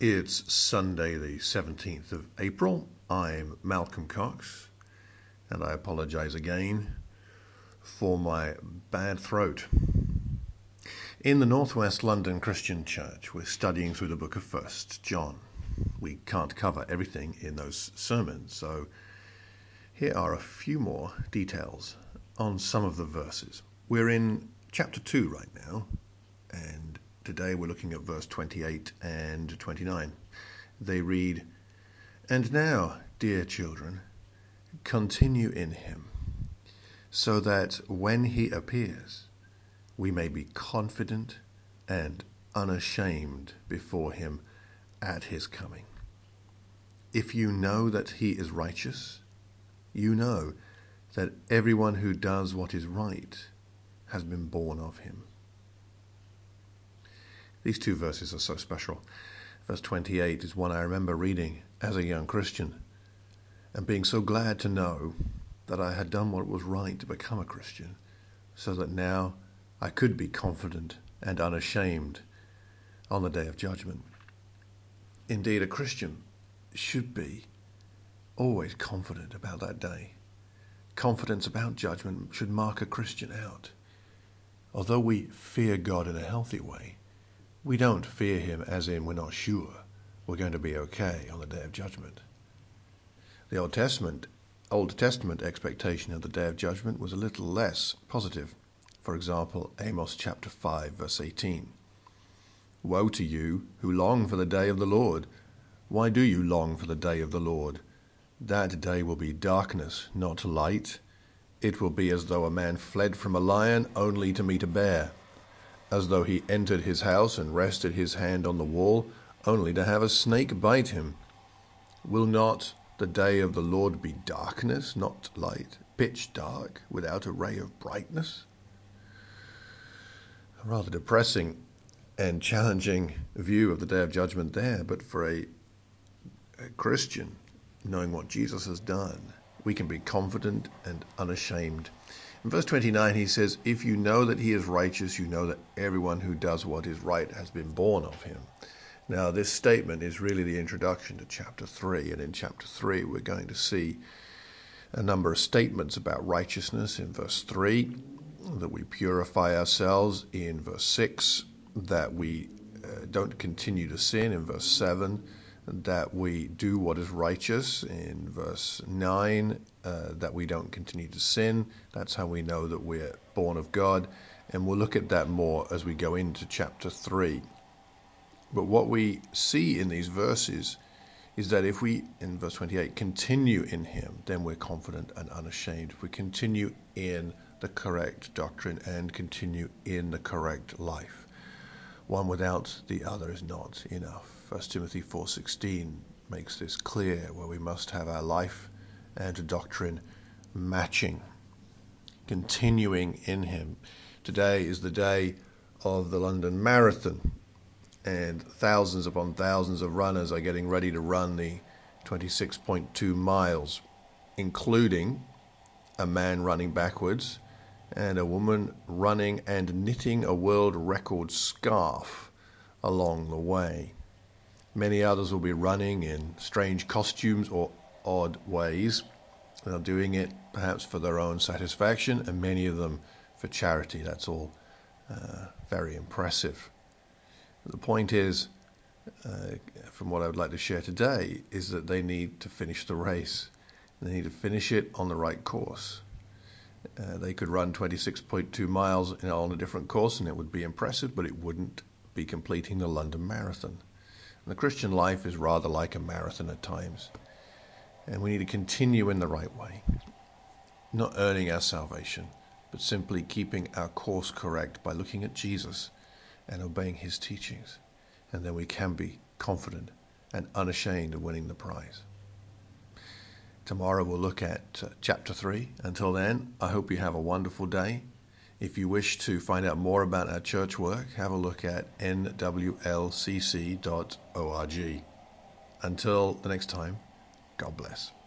It's Sunday, the 17th of April. I'm Malcolm Cox, and I apologize again for my bad throat. In the Northwest London Christian Church, we're studying through the book of 1 John. We can't cover everything in those sermons, so here are a few more details on some of the verses. We're in chapter 2 right now, and today we're looking at verse 28 and 29. They read, "And now, dear children, continue in him, so that when he appears, we may be confident and unashamed before him at his coming. If you know that he is righteous, you know that everyone who does what is right has been born of him." These two verses are so special. Verse 28 is one I remember reading as a young Christian and being so glad to know that I had done what was right to become a Christian, so that now I could be confident and unashamed on the day of judgment. Indeed, a Christian should be always confident about that day. Confidence about judgment should mark a Christian out. Although we fear God in a healthy way, we don't fear him as in we're not sure we're going to be okay on the day of judgment. The Old Testament expectation of the day of judgment was a little less positive. For example, Amos chapter 5, verse 18. "Woe to you who long for the day of the Lord. Why do you long for the day of the Lord? That day will be darkness, not light. It will be as though a man fled from a lion only to meet a bear, as though he entered his house and rested his hand on the wall, only to have a snake bite him. Will not the day of the Lord be darkness, not light, pitch dark, without a ray of brightness?" A rather depressing and challenging view of the day of judgment there, but for a Christian, knowing what Jesus has done, we can be confident and unashamed. In verse 29, he says, "If you know that he is righteous, you know that everyone who does what is right has been born of him." Now, this statement is really the introduction to chapter 3, and in chapter 3, we're going to see a number of statements about righteousness. In verse 3, that we purify ourselves. In verse 6, that we don't continue to sin. In verse 7, that we do what is righteous. In verse 9, that we don't continue to sin. That's how we know that we're born of God. And we'll look at that more as we go into chapter 3. But what we see in these verses is that if we, in verse 28, continue in him, then we're confident and unashamed. If we continue in the correct doctrine and continue in the correct life. One without the other is not enough. 1 Timothy 4:16 makes this clear, where we must have our life and doctrine matching, continuing in him. Today is the day of the London Marathon, and thousands upon thousands of runners are getting ready to run the 26.2 miles, including a man running backwards and a woman running and knitting a world record scarf along the way. Many others will be running in strange costumes or odd ways. They're doing it perhaps for their own satisfaction, and many of them for charity. That's all very impressive. The point is, from what I would like to share today, is that they need to finish the race. They need to finish it on the right course. They could run 26.2 miles on a different course and it would be impressive, but it wouldn't be completing the London Marathon. And the Christian life is rather like a marathon at times. And we need to continue in the right way, not earning our salvation, but simply keeping our course correct by looking at Jesus and obeying his teachings. And then we can be confident and unashamed of winning the prize. Tomorrow we'll look at chapter 3. Until then, I hope you have a wonderful day. If you wish to find out more about our church work, have a look at nwlcc.org. Until the next time, God bless.